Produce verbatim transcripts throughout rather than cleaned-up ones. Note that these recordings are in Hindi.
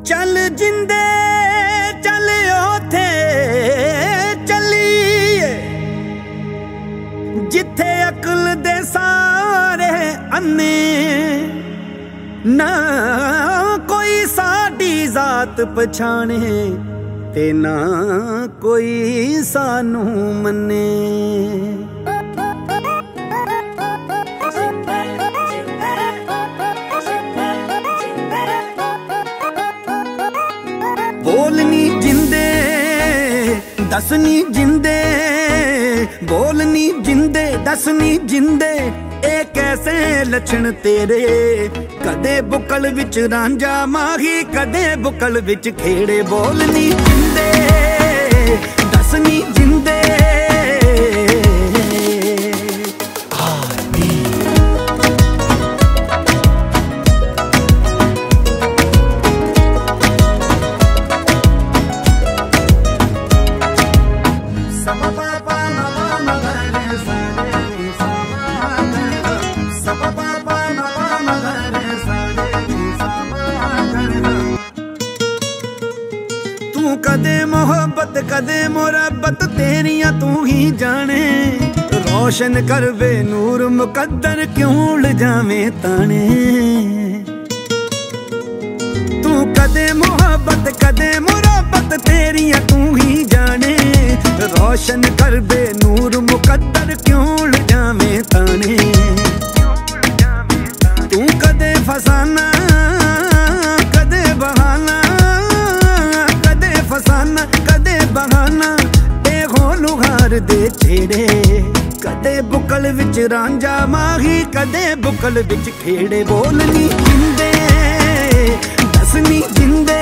चल जिंदे चल ओथे चलीए जिथे अकल दे सारे अन्ने ना कोई साडी जात पछाणे ते ना कोई सानू मन्ने। बोलनी जिंदे दसनी जिंदे बोलनी जिंदे दसनी जिंदे ए कैसे लक्षण तेरे। कदे बुकल विच रांझा माही कदे बुकल विच खेड़े। बोलनी जिंदे दसनी जिंदे कदे मोहब्बत कदे मुरब्बत तेरिया तू ही जाने। रोशन कर वे नूर मुकद्दर क्यों लजावे ताने। तू कदे मोहब्बत कदे मुरब्बत तेरिया तू ही जाने। रोशन कर वे नूर मुकद्दर क्यों लजावे ताने। तू कदे फसाना कदे बहाना फसाना कदे बहाना ए हो लुहार दे छेड़े। कदे बुकल विच रांझा माही कदे बुकल विच खेड़े। बोलनी जिंदे दसनी जिंदे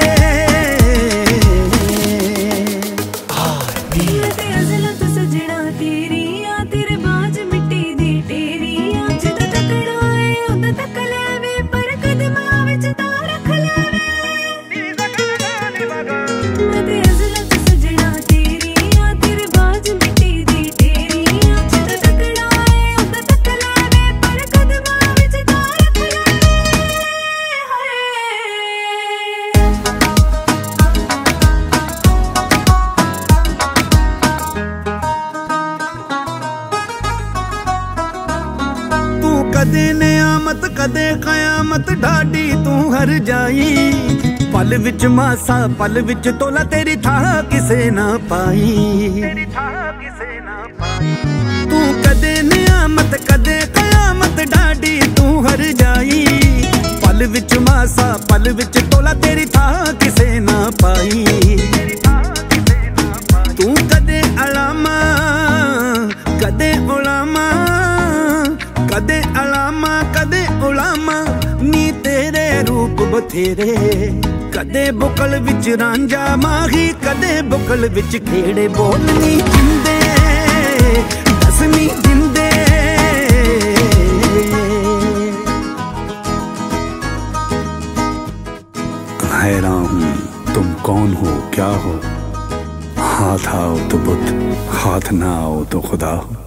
कदे नियामत कदे कयामत ढाडी तू हर जाई। पल विच मासा पल विच तोला तेरी था किसे ना पाई। तू कदे नियामत कदे कयामत ढाडी तू हर जाई। पल विच मासा पल विच तोला तेरी था किसे ना पाई। तू कदे अलामा कदे उलामा कदे अलामा कदे उलामा नी तेरे रूप बथेरे। कदे बुकल विच रांझा माही कदे बुकल विच खेड़े। बोलनी जिंदे दसनी जिंदे हैरान हूँ तुम कौन हो क्या हो। हाथ आओ तो बुत हाथ ना आओ तो खुदा हो।